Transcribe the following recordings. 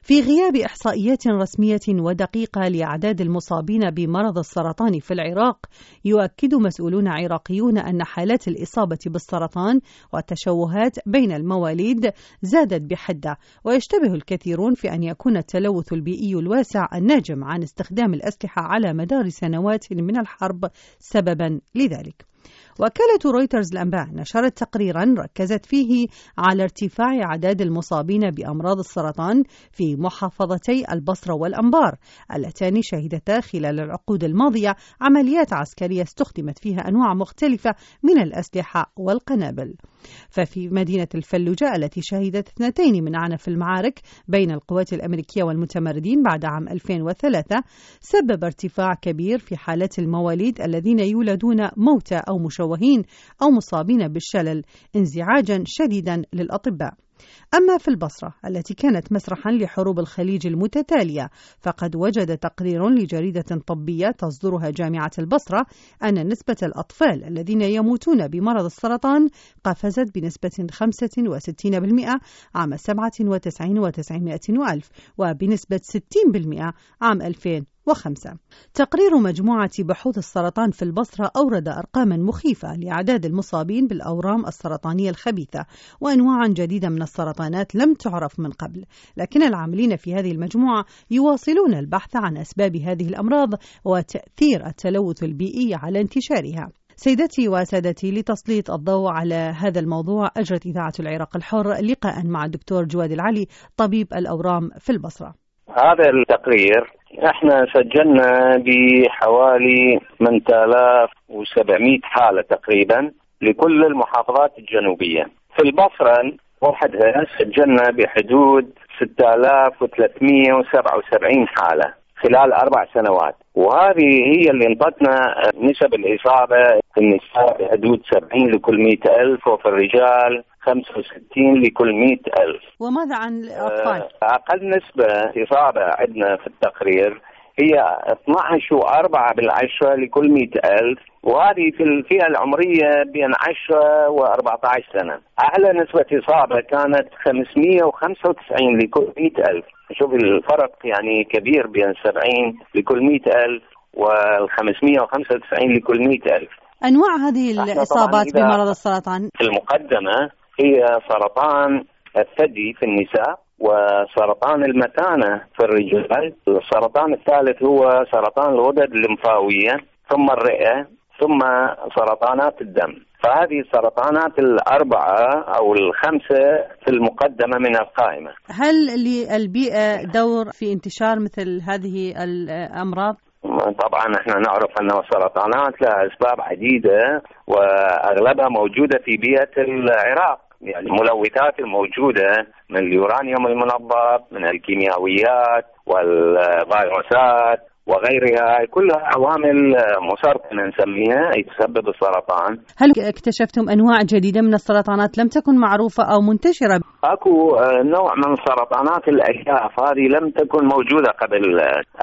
في غياب إحصائيات رسمية ودقيقة لأعداد المصابين بمرض السرطان في العراق، يؤكد مسؤولون عراقيون أن حالات الإصابة بالسرطان والتشوهات بين المواليد زادت بحدة، ويشتبه الكثيرون في أن يكون التلوث البيئي الواسع الناجم عن استخدام الأسلحة على مدار سنوات من الحرب سببا لذلك. وكالة رويترز الأنباء نشرت تقريرا ركزت فيه على ارتفاع أعداد المصابين بأمراض السرطان في محافظتي البصرة والأنبار، اللتان شهدتا خلال العقود الماضية عمليات عسكرية استخدمت فيها أنواع مختلفة من الأسلحة والقنابل. ففي مدينة الفلوجة التي شهدت 2 من أعنف المعارك بين القوات الأمريكية والمتمردين بعد عام 2003 سبب ارتفاع كبير في حالات المواليد الذين يولدون موتى أو مشوهين أو مصابين بالشلل انزعاجا شديدا للأطباء. أما في البصرة التي كانت مسرحا لحروب الخليج المتتالية، فقد وجد تقرير لجريدة طبية تصدرها جامعة البصرة أن نسبة الأطفال الذين يموتون بمرض السرطان قفزت بنسبة 65% عام 97 و900 ألف، وبنسبة 60% عام 2005. تقرير مجموعة بحوث السرطان في البصرة أورد أرقاما مخيفة لأعداد المصابين بالأورام السرطانية الخبيثة وأنواع جديدة من السرطانات لم تعرف من قبل، لكن العاملين في هذه المجموعة يواصلون البحث عن أسباب هذه الأمراض وتأثير التلوث البيئي على انتشارها. سيدتي وسادتي، لتسليط الضوء على هذا الموضوع أجرت إذاعة العراق الحر لقاء مع الدكتور جواد العلي طبيب الأورام في البصرة. هذا التقرير احنا سجلنا بحوالي 8700 حالة تقريبا لكل المحافظات الجنوبية. في البصرة وحدها سجلنا بحدود 6377 حالة خلال 4 سنوات، وهذه هي اللي انطتنا نسب الإصابة في النساء بحدود 70 لكل 100,000 وفي الرجال 65 لكل 100,000. وماذا عن الأطفال؟ أقل نسبة إصابة عندنا في التقرير هي 12.4 لكل 100,000، وهذه في الفئة العمرية بين 10 و14 سنة. أعلى نسبة إصابة كانت 595 لكل 100,000. شوف الفرق يعني كبير بين 70 لكل 100,000 و595 لكل 100,000. أنواع هذه الإصابات بمرض السرطان في المقدمة هي سرطان الثدي في النساء وسرطان المثانة في الرجال. السرطان الثالث هو سرطان الغدد الليمفاوية، ثم الرئة، ثم سرطانات الدم. فهذه السرطانات 4 أو 5 في المقدمة من القائمة. هل للبيئة دور في انتشار مثل هذه الأمراض؟ طبعا احنا نعرف أن السرطانات لها أسباب عديدة وأغلبها موجودة في بيئة العراق، يعني الملوثات الموجودة من اليورانيوم المنظف، من الكيميائيات والفيروسات وغيرها، كلها عوامل مسرطنة نسميها تسبب السرطان. هل اكتشفتم أنواع جديدة من السرطانات لم تكن معروفة أو منتشرة؟ أكو نوع من سرطانات الألياف، هذه لم تكن موجودة قبل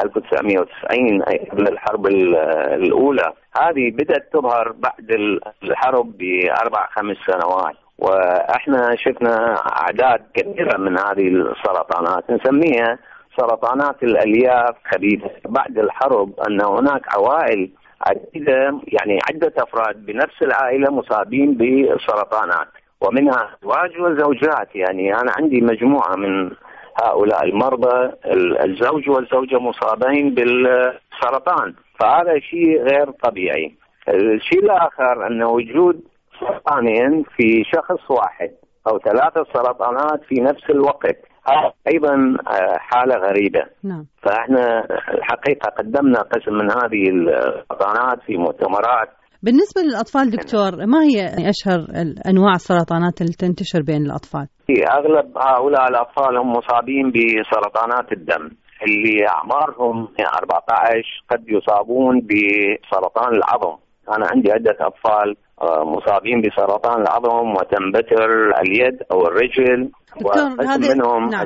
1990 أي قبل الحرب الأولى. هذه بدأت تظهر بعد الحرب ب4-5 سنوات، وإحنا شفنا أعداد كبيرة من هذه السرطانات نسميها سرطانات الألياف خبيثة. بعد الحرب أن هناك عوائل عديدة، يعني عدة أفراد بنفس العائلة مصابين بالسرطانات، ومنها أزواج وزوجات. يعني أنا عندي مجموعة من هؤلاء المرضى الزوج والزوجة مصابين بالسرطان، فهذا شيء غير طبيعي. الشيء الآخر أن وجود سرطانين في شخص واحد أو 3 سرطانات في نفس الوقت أيضا حالة غريبة. نعم. فإحنا الحقيقة قدمنا قسم من هذه السرطانات في مؤتمرات. بالنسبة للأطفال دكتور، ما هي أشهر أنواع السرطانات اللي تنتشر بين الأطفال؟ أغلب هؤلاء الأطفال هم مصابين بسرطانات الدم، اللي أعمارهم 14 قد يصابون بسرطان العظم. أنا عندي عدة أطفال مصابين بسرطان العظم وتنبتر اليد أو الرجل، وقسم منهم نعم.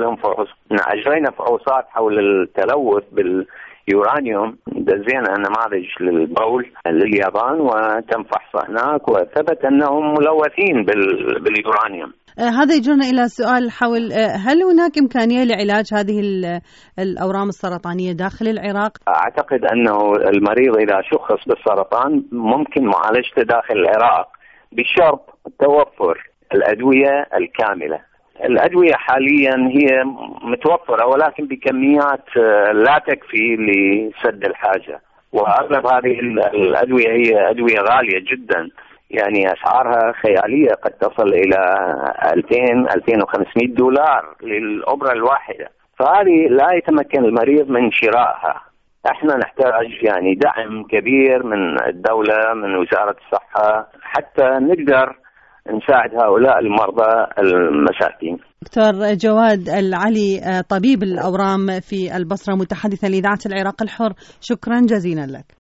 أجرينا فحوصات حول التلوث باليورانيوم. دزينا نماذج للبول لليابان وتم فحصه هناك وثبت أنهم ملوثين باليورانيوم. هذا يجرنا إلى سؤال حول هل هناك إمكانية لعلاج هذه الأورام السرطانية داخل العراق؟ أعتقد أنه المريض إذا شخص بالسرطان ممكن معالجته داخل العراق بشرط توفر الأدوية الكاملة. الأدوية حاليا هي متوفرة ولكن بكميات لا تكفي لسد الحاجة، وأغلب هذه الأدوية هي أدوية غالية جدا، يعني أسعارها خيالية، قد تصل إلى 2000-2500 دولار للأبرة الواحدة، فهذه لا يتمكن المريض من شرائها. احنا نحتاج يعني دعم كبير من الدولة، من وزارة الصحة، حتى نقدر نساعد هؤلاء المرضى المساكين. دكتور جواد العلي، طبيب الأورام في البصرة، متحدثا لإذاعة العراق الحر، شكرا جزيلا لك.